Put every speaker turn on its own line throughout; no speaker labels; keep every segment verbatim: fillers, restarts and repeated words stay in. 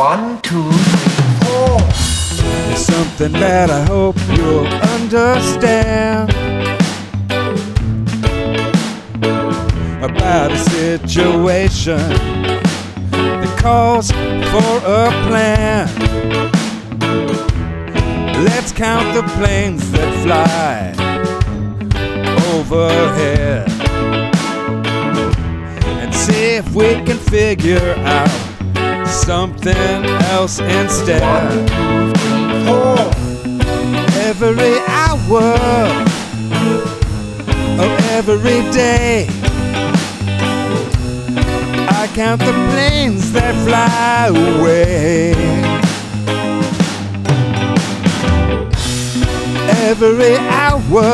One, two, three, four.
There's something that I hope you'll understand about a situation that calls for a plan. Let's count the planes that fly overhead and see if we can figure out something else instead.
One, two, three, four.
Every hour of every day, I count the planes that fly away. Every hour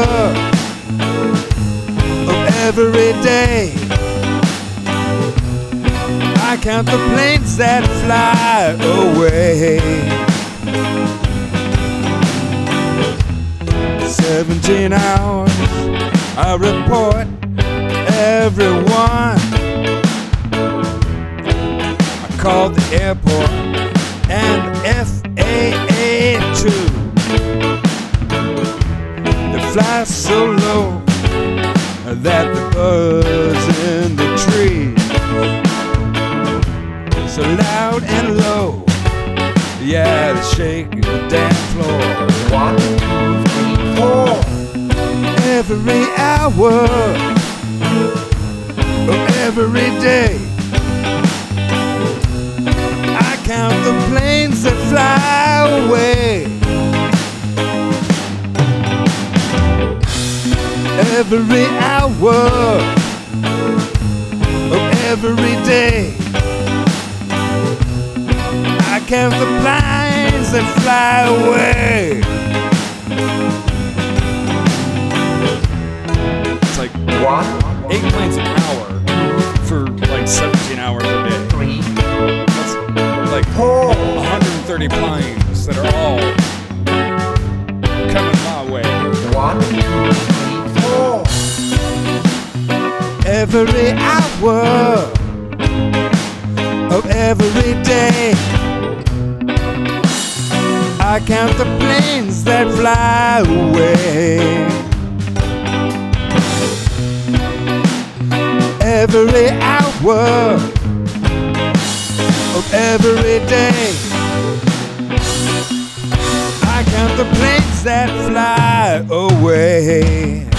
of every day, I count the planes that fly away. Seventeen hours, I report everyone. I called the airport and the F A A too. They fly so low that the birds in the trees so loud and low, yeah, they shake the damn floor.
One, two, three, four.
Every hour of every day, I count the planes that fly away. Every hour of every day, I count the planes that fly away. It's like
One,
eight planes an hour for like seventeen hours a day.
three,
That's like
four.
one hundred thirty planes that are all coming my way.
One, two, three, four.
Every hour of every day, I count the planes that fly away. Every hour of every day, I count the planes that fly away.